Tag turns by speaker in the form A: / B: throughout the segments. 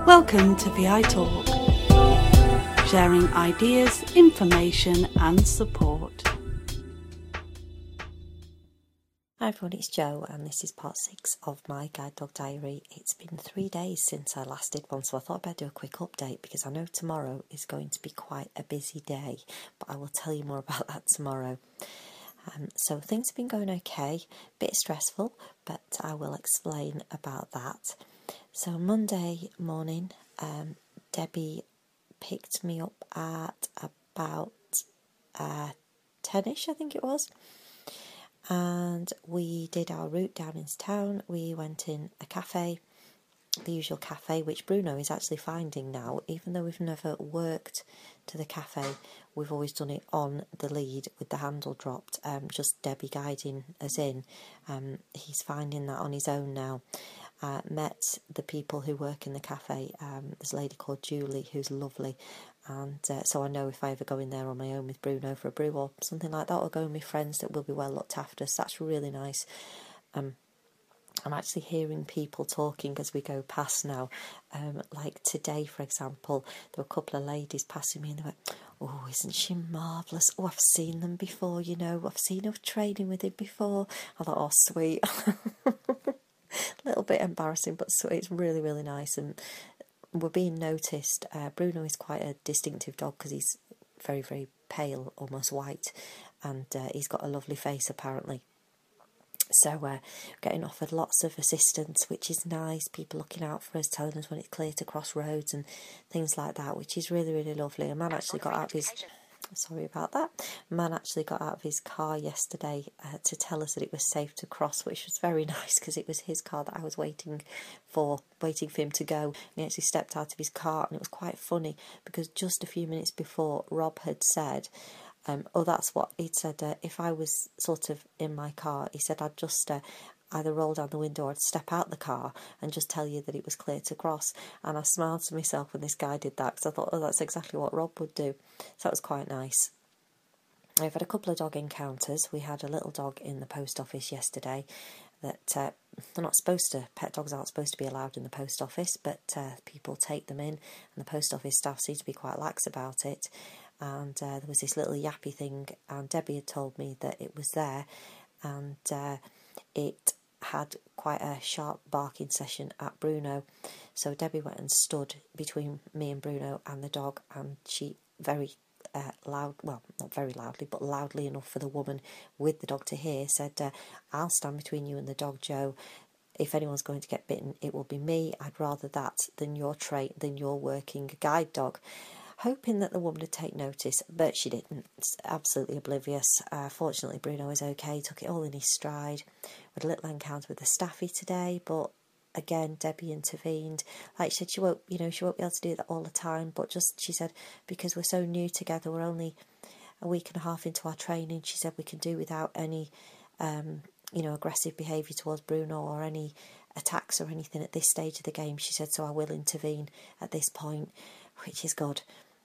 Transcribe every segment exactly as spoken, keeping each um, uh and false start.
A: Welcome to V I Talk, sharing ideas, information and support.
B: Hi everyone, it's Jo and this is part six of my Guide Dog Diary. It's been three days since I last did one, so I thought I'd do a quick update because I know tomorrow is going to be quite a busy day, but I will tell you more about that tomorrow. Um, so things have been going okay, a bit stressful, but I will explain about that. So Monday morning, um, Debbie picked me up at about uh, ten-ish, I think it was. And we did our route down into town. We went in a cafe, the usual cafe, which Bruno is actually finding now. Even though we've never worked to the cafe, we've always done it on the lead with the handle dropped, um, just Debbie guiding us in. Um, he's finding that on his own now. Uh, met the people who work in the cafe. Um, there's a lady called Julie who's lovely, and uh, so I know if I ever go in there on my own with Bruno for a brew or something like that, or go with my friends, that will be well looked after. So that's really nice. Um, I'm actually hearing people talking as we go past now. Um, like today, for example, there were a couple of ladies passing me and they went, "Oh, isn't she marvellous? Oh, I've seen them before, you know. I've seen her training with him before." I thought, oh, sweet. A little bit embarrassing, but sweet. It's really, really nice. And we're being noticed. Uh, Bruno is quite a distinctive dog because he's very, very pale, almost white. And uh, he's got a lovely face, apparently. So uh, getting offered lots of assistance, which is nice. People looking out for us, telling us when it's clear to cross roads and things like that, which is really, really lovely. A man actually got out of his... Sorry about that. A man actually got out of his car yesterday uh, to tell us that it was safe to cross, which was very nice because it was his car that I was waiting for, waiting for him to go. And he actually stepped out of his car, and it was quite funny because just a few minutes before, Rob had said... Um, oh, that's what he'd said. Uh, if I was sort of in my car, he said I'd just uh, either roll down the window or I'd step out the car and just tell you that it was clear to cross. And I smiled to myself when this guy did that because I thought, oh, that's exactly what Rob would do. So that was quite nice. I've had a couple of dog encounters. We had a little dog in the post office yesterday that uh, they're not supposed to, pet dogs aren't supposed to be allowed in the post office, but uh, people take them in, and the post office staff seem to be quite lax about it. And uh, there was this little yappy thing, and Debbie had told me that it was there, and uh, it had quite a sharp barking session at Bruno. So Debbie went and stood between me and Bruno and the dog, and she very uh, loud, well, not very loudly, but loudly enough for the woman with the dog to hear, said, uh, "I'll stand between you and the dog, Jo. If anyone's going to get bitten, it will be me. I'd rather that than your trait, than your working guide dog." Hoping that the woman would take notice, but she didn't. It's absolutely oblivious. Uh, fortunately, Bruno was okay, took it all in his stride. We had a little encounter with the staffy today, but again, Debbie intervened. Like she said, she won't, you know, she won't be able to do that all the time, but just, she said, because we're so new together, we're only a week and a half into our training, she said we can do without any, um, you know, aggressive behaviour towards Bruno or any attacks or anything at this stage of the game. She said, so I will intervene at this point, which is good.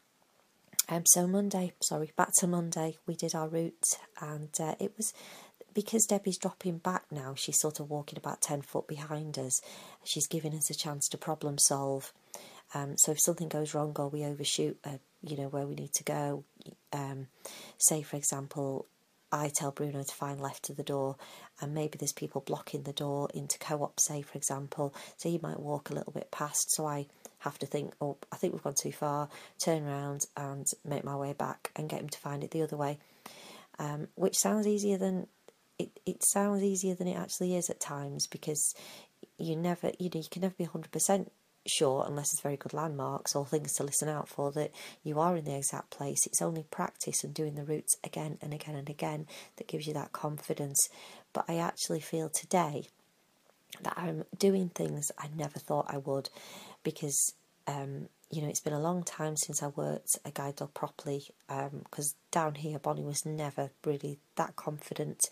B: Um, so Monday, sorry, back to Monday, we did our route, and uh, it was, because Debbie's dropping back now, she's sort of walking about ten foot behind us. She's giving us a chance to problem solve. Um, so if something goes wrong or we overshoot, uh, you know, where we need to go, um, say, for example, I tell Bruno to find left to the door, and maybe there's people blocking the door into Co-op, say, for example, so he might walk a little bit past, so I have to think, oh, I think we've gone too far, turn around and make my way back and get him to find it the other way, um, which sounds easier than it, it sounds easier than it actually is at times, because you never, you know, you can never be one hundred percent sure, unless it's very good landmarks or things to listen out for, that you are in the exact place. It's only practice and doing the routes again and again and again that gives you that confidence. But I actually feel today that I'm doing things I never thought I would, because um, you know, it's been a long time since I worked a guide dog properly, because um, down here Bonnie was never really that confident.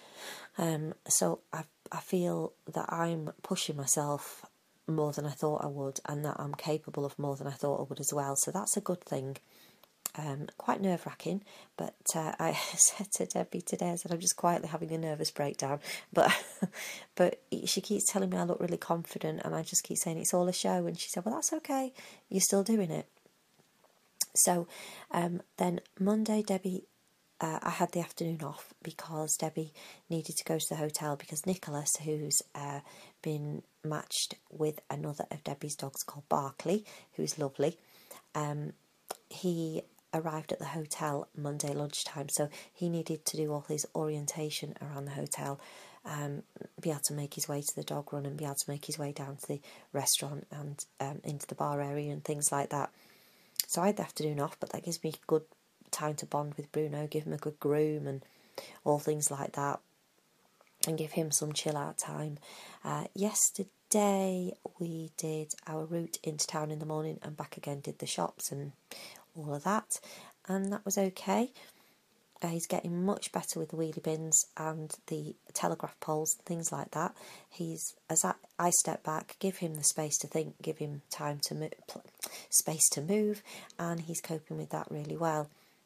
B: Um, so I I feel that I'm pushing myself more than I thought I would, and that I'm capable of more than I thought I would as well. So that's a good thing. Um, quite nerve-wracking, but uh, I said to Debbie today, I said, I'm just quietly having a nervous breakdown, but but she keeps telling me I look really confident, and I just keep saying it's all a show, and she said, well, that's okay, you're still doing it. So um, then Monday, Debbie, uh, I had the afternoon off because Debbie needed to go to the hotel because Nicholas, who's uh, been matched with another of Debbie's dogs called Barkley, who's lovely, um, he arrived at the hotel Monday lunchtime, so he needed to do all his orientation around the hotel, um, be able to make his way to the dog run and be able to make his way down to the restaurant and um, into the bar area and things like that. So I had the afternoon off, but that gives me good time to bond with Bruno, give him a good groom and all things like that, and give him some chill out time. Uh, yesterday we did our route into town in the morning and back again, did the shops and all of that, and that was okay. Uh, he's getting much better with the wheelie bins and the telegraph poles and things like that. He's, as I, I step back, give him the space to think, give him time to move, space to move, and he's coping with that really well.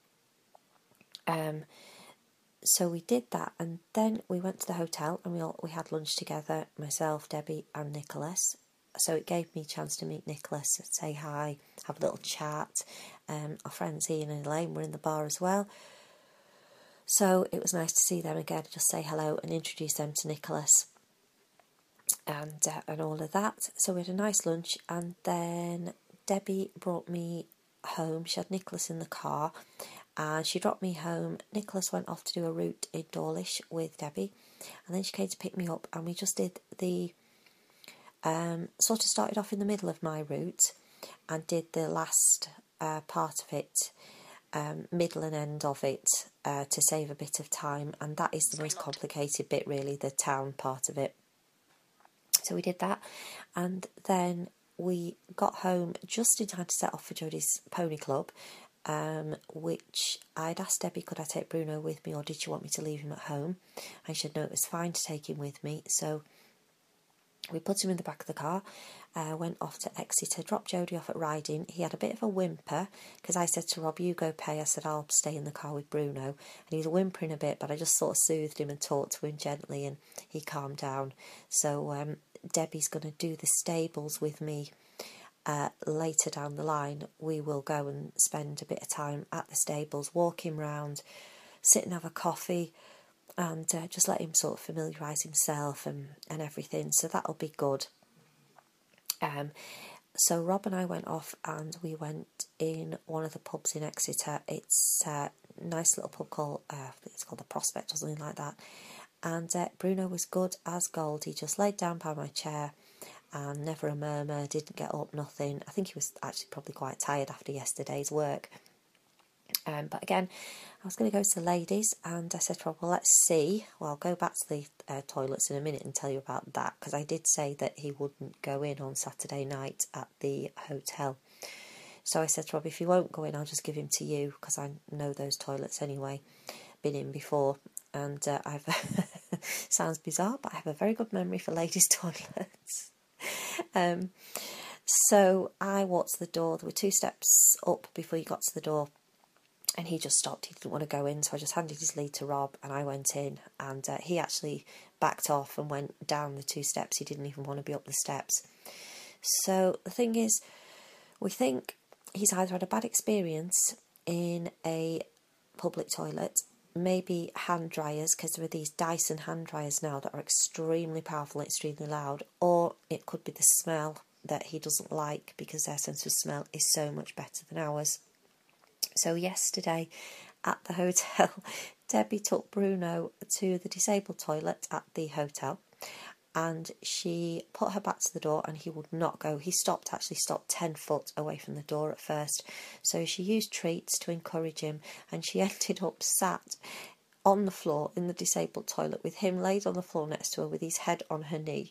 B: Um, so we did that, and then we went to the hotel and we all, we had lunch together, myself, Debbie, and Nicholas. So it gave me a chance to meet Nicholas, say hi, have a little chat. Um, our friends Ian and Elaine were in the bar as well. So it was nice to see them again, just say hello and introduce them to Nicholas and uh, and all of that. So we had a nice lunch, and then Debbie brought me home. She had Nicholas in the car and she dropped me home. Nicholas went off to do a route in Dawlish with Debbie, and then she came to pick me up, and we just did the Um, sort of started off in the middle of my route and did the last uh, part of it, um, middle and end of it, uh, to save a bit of time, and that is the most complicated bit really, the town part of it. So we did that, and then we got home just in time to set off for Jodie's pony club, um, which I'd asked Debbie, could I take Bruno with me or did she want me to leave him at home? And she said no, it was fine to take him with me. So we put him in the back of the car, uh, went off to Exeter, dropped Jodie off at Riding. He had a bit of a whimper because I said to Rob, you go pay. I said, I'll stay in the car with Bruno. And he was whimpering a bit, but I just sort of soothed him and talked to him gently, and he calmed down. So um, Debbie's going to do the stables with me uh, later down the line. We will go and spend a bit of time at the stables, walk him round, sit and have a coffee, and uh, just let him sort of familiarise himself and, and everything. So that'll be good. Um, so Rob and I went off and we went in one of the pubs in Exeter. It's a nice little pub called, uh, I think it's called the Prospect or something like that. And uh, Bruno was good as gold. He just laid down by my chair and never a murmur, didn't get up, nothing. I think he was actually probably quite tired after yesterday's work. Um, but again, I was going to go to the ladies, and I said to Rob, well, let's see. Well, I'll go back to the uh, toilets in a minute and tell you about that, because I did say that he wouldn't go in on Saturday night at the hotel. So I said to Rob, if he won't go in, I'll just give him to you, because I know those toilets anyway, been in before. And uh, I've sounds bizarre, but I have a very good memory for ladies' toilets. um, so I walked to the door. There were two steps up before you got to the door. And he just stopped. He didn't want to go in, so I just handed his lead to Rob and I went in. And uh, he actually backed off and went down the two steps. He didn't even want to be up the steps. So the thing is, we think he's either had a bad experience in a public toilet, maybe hand dryers, because there are these Dyson hand dryers now that are extremely powerful and extremely loud, or it could be the smell that he doesn't like because their sense of smell is so much better than ours. So yesterday at the hotel, Debbie took Bruno to the disabled toilet at the hotel, and she put her back to the door and he would not go. He stopped, actually stopped ten foot away from the door at first. So she used treats to encourage him, and she ended up sat on the floor in the disabled toilet with him laid on the floor next to her with his head on her knee.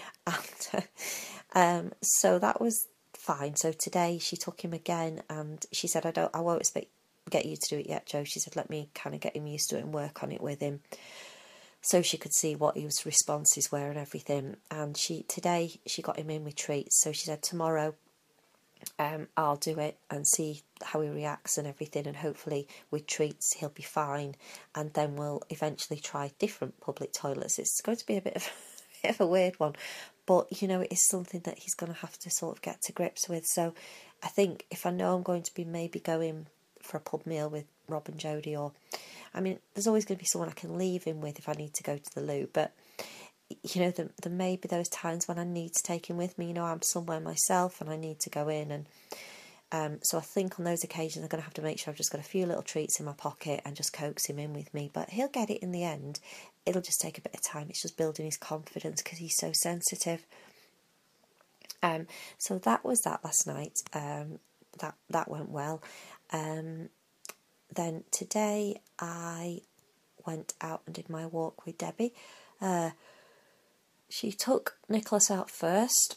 B: And um, so that was fine. So today she took him again, and she said, I don't I won't expect get you to do it yet, Joe. She said, let me kind of get him used to it and work on it with him, so she could see what his responses were and everything. And she today she got him in with treats. So she said tomorrow um, I'll do it and see how he reacts and everything, and hopefully with treats he'll be fine, and then we'll eventually try different public toilets. It's going to be a bit of, a, bit of a weird one, but you know, it is something that he's going to have to sort of get to grips with. So I think if I know I'm going to be maybe going for a pub meal with Rob and Jodie, or I mean, there's always going to be someone I can leave him with if I need to go to the loo, but you know, there, there may be those times when I need to take him with me. You know, I'm somewhere myself and I need to go in, and um, so I think on those occasions I'm going to have to make sure I've just got a few little treats in my pocket and just coax him in with me. But he'll get it in the end. It'll just take a bit of time. It's just building his confidence because he's so sensitive. Um, so that was that last night. Um, that that went well. Um, then today I went out and did my walk with Debbie. Uh, she took Nicholas out first,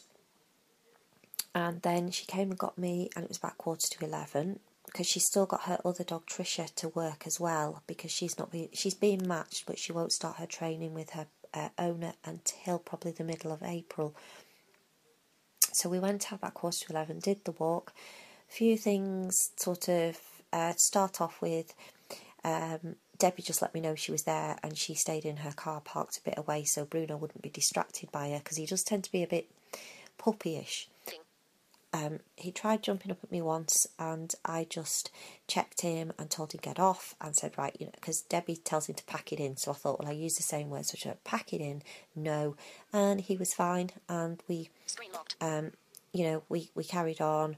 B: and then she came and got me, and it was about quarter to eleven, because she's still got her other dog Trisha to work as well, because she's not be, she's being matched, but she won't start her training with her uh, owner until probably the middle of April. So we went out about quarter to eleven, did the walk. A few things sort of uh, start off with. Um, Debbie just let me know she was there, and she stayed in her car parked a bit away so Bruno wouldn't be distracted by her, because he does tend to be a bit puppyish. Um, he tried jumping up at me once, and I just checked him and told him get off and said, right, you know, because Debbie tells him to pack it in, so I thought, well, I use the same words, so I said, pack it in, no, and he was fine, and we, um, you know, we, we carried on,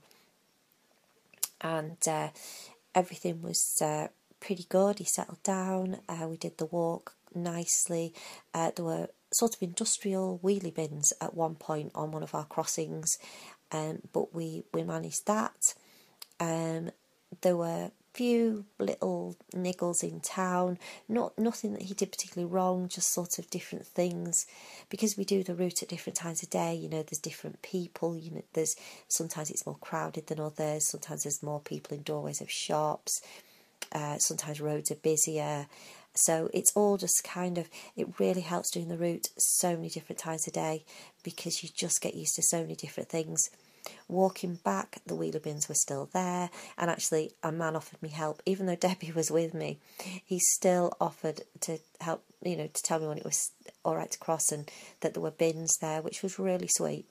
B: and uh, everything was uh, pretty good. He settled down, uh, we did the walk nicely. Uh, there were sort of industrial wheelie bins at one point on one of our crossings, um, but we, we managed that. Um, there were few little niggles in town, not nothing that he did particularly wrong, just sort of different things, because we do the route at different times of day. You know, there's different people, you know, there's sometimes it's more crowded than others, sometimes there's more people in doorways of shops, uh, sometimes roads are busier, so it's all just kind of, it really helps doing the route so many different times a day, because you just get used to so many different things. Walking back, the wheelie bins were still there, and actually a man offered me help, even though Debbie was with me. He still offered to help, you know, to tell me when it was all right to cross, and that there were bins there, which was really sweet.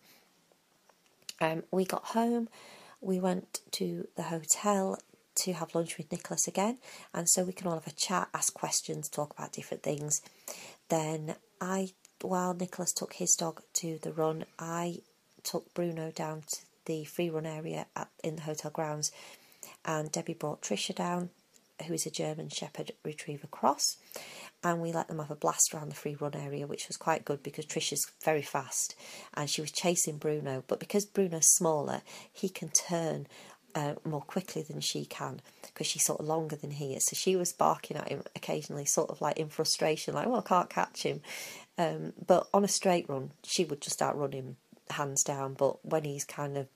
B: Um, we got home, we went to the hotel to have lunch with Nicholas again, and so we can all have a chat, ask questions, talk about different things. Then I, while Nicholas took his dog to the run, I took Bruno down to the free run area at, in the hotel grounds, and Debbie brought Trisha down, who is a German Shepherd Retriever Cross, and we let them have a blast around the free run area, which was quite good because Trisha's very fast and she was chasing Bruno, but because Bruno's smaller, he can turn uh, more quickly than she can, because she's sort of longer than he is, so she was barking at him occasionally, sort of like in frustration, like, well, I can't catch him, um, but on a straight run she would just outrun him hands down. But when he's kind of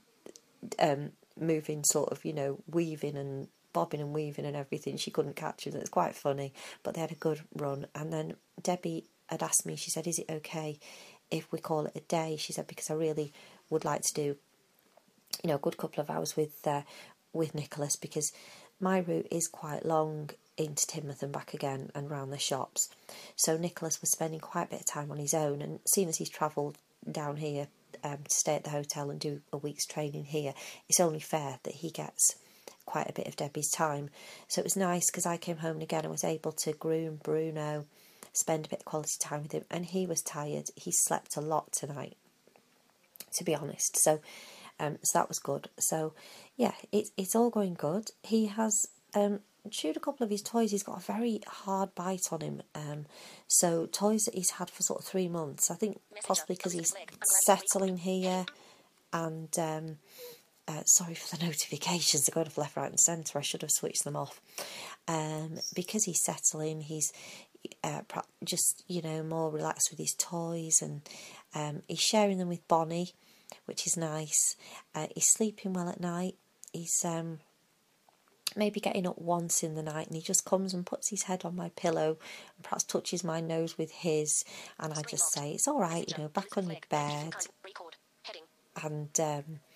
B: um, moving, sort of, you know, weaving and bobbing and weaving and everything, she couldn't catch him. It's quite funny, but they had a good run. And then Debbie had asked me, she said, is it okay if we call it a day? She said, because I really would like to do, you know, a good couple of hours with uh, with Nicholas, because my route is quite long into Teignmouth and back again and round the shops. So Nicholas was spending quite a bit of time on his own, and seeing as he's travelled down here um, to stay at the hotel and do a week's training here, it's only fair that he gets quite a bit of Debbie's time. So it was nice because I came home again and was able to groom Bruno, spend a bit of quality time with him, and he was tired. He slept a lot tonight, to be honest. So um, so that was good. So yeah, it's it's all going good. He has um, chewed a couple of his toys. He's got a very hard bite on him. Um, so toys that he's had for sort of three months. I think possibly because he's settling here, and um, uh, sorry for the notifications. They're going off left, right, and centre. I should have switched them off. Um, because he's settling, he's uh, just, you know, more relaxed with his toys, and um, he's sharing them with Bonnie, which is nice. Uh, he's sleeping well at night. He's um, maybe getting up once in the night, and he just comes and puts his head on my pillow and perhaps touches my nose with his, and I just say, it's all right, you know, back on your bed. And um,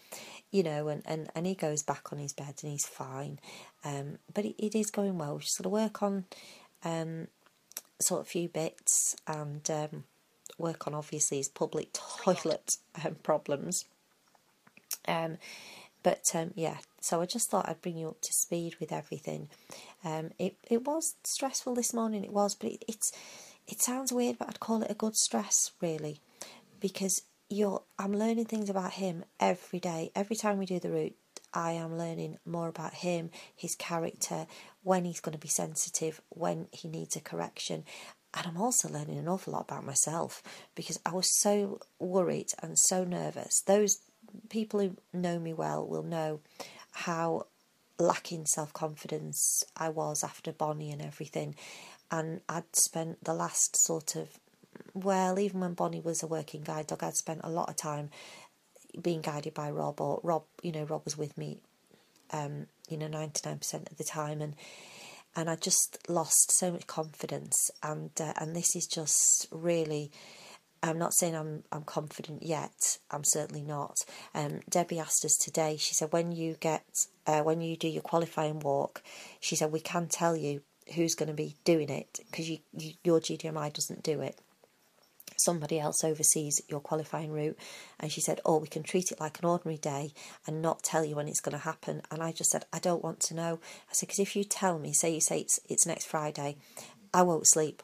B: you know, and, and, and he goes back on his bed and he's fine. Um, but it, it is going well. We've just got to work on um, sort of a few bits and um, work on, obviously, his public toilet um, problems. Um, but, um, yeah, so I just thought I'd bring you up to speed with everything. Um, it, it was stressful this morning, it was, but it, it's, it sounds weird, but I'd call it a good stress, really, because you're, I'm learning things about him every day. Every time we do the route, I am learning more about him, his character, when he's going to be sensitive, when he needs a correction. And I'm also learning an awful lot about myself, because I was so worried and so nervous. Those people who know me well will know how lacking self-confidence I was after Bonnie and everything. And I'd spent the last sort of, well, even when Bonnie was a working guide dog, I'd spent a lot of time being guided by Rob, or Rob, you know, Rob was with me, um, you know, ninety-nine percent of the time, and and I just lost so much confidence, and uh, and this is just really, I'm not saying I'm I'm confident yet, I'm certainly not. Um, Debbie asked us today, she said, when you get, uh, when you do your qualifying walk, she said, we can tell you who's going to be doing it, because you, you, your G D M I doesn't do it. Somebody else oversees your qualifying route. And she said, oh, we can treat it like an ordinary day and not tell you when it's going to happen. And I just said, I don't want to know. I said, because if you tell me, say you say it's, it's next Friday, I won't sleep.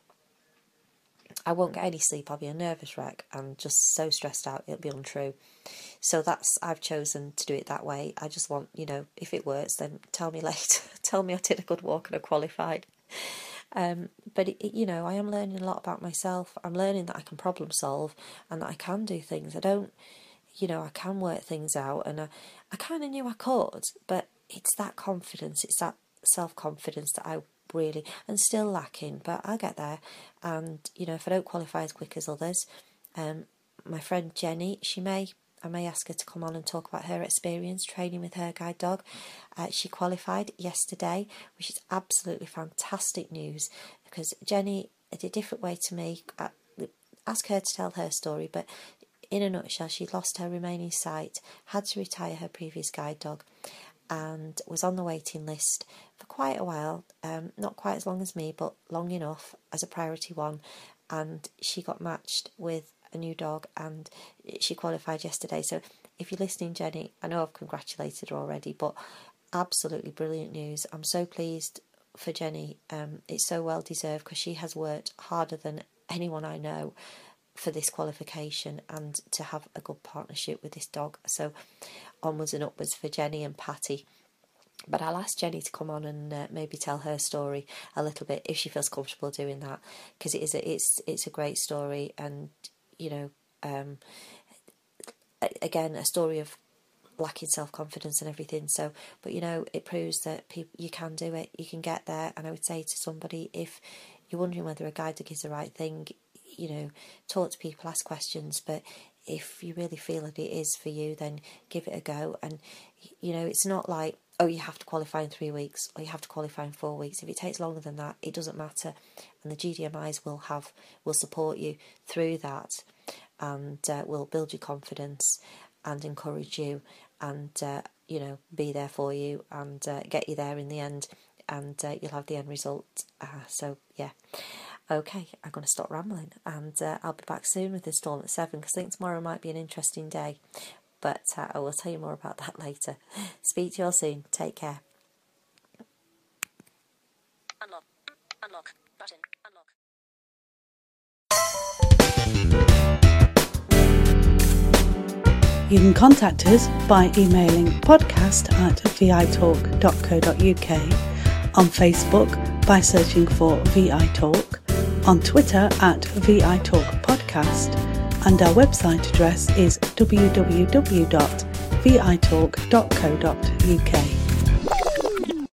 B: I won't get any sleep. I'll be a nervous wreck and just so stressed out, it'll be untrue. So that's, I've chosen to do it that way. I just want, you know, if it works, then tell me later. Tell me I did a good walk and I qualified. Um, but, it, it, you know, I am learning a lot about myself. I'm learning that I can problem solve and that I can do things. I don't, you know, I can work things out, and I, I kind of knew I could, but it's that confidence, it's that self-confidence that I really, and still lacking, but I'll get there. And, you know, if I don't qualify as quick as others, um, my friend Jenny, she may, I may ask her to come on and talk about her experience training with her guide dog. Uh, she qualified yesterday, which is absolutely fantastic news, because Jenny did a different way to me. I, ask her to tell her story, but in a nutshell, she lost her remaining sight, had to retire her previous guide dog, and was on the waiting list for quite a while, um, not quite as long as me, but long enough as a priority one, and she got matched with a new dog and she qualified yesterday. So if you're listening, Jenny, I know I've congratulated her already, but absolutely brilliant news. I'm so pleased for Jenny. Um, it's so well deserved, because she has worked harder than anyone I know for this qualification and to have a good partnership with this dog. So onwards and upwards for Jenny and Patty. But I'll ask Jenny to come on and uh, maybe tell her story a little bit if she feels comfortable doing that, because it is a, it's it's a great story, and you know, um, again, a story of lacking self-confidence and everything. So, but you know, it proves that people, you can do it, you can get there. And I would say to somebody, if you're wondering whether a guide dog is the right thing, you know, talk to people, ask questions, but if you really feel that it is for you, then give it a go. And, you know, it's not like, oh, you have to qualify in three weeks or you have to qualify in four weeks. If it takes longer than that, it doesn't matter. And the G D M Is will have, will support you through that, and uh, will build your confidence and encourage you, and, uh, you know, be there for you and uh, get you there in the end, and uh, you'll have the end result. Uh, so, yeah. Okay, I'm going to stop rambling, and uh, I'll be back soon with instalment seven, because I think tomorrow might be an interesting day. But uh, I will tell you more about that later. Speak to you all soon. Take care.
C: Unlock. Unlock. Button. Unlock.
A: You can contact us by emailing podcast at vitalk dot co dot uk, on Facebook by searching for V I Talk, on Twitter at V I Talk Podcast, and our website address is w w w dot v i talk dot co dot uk.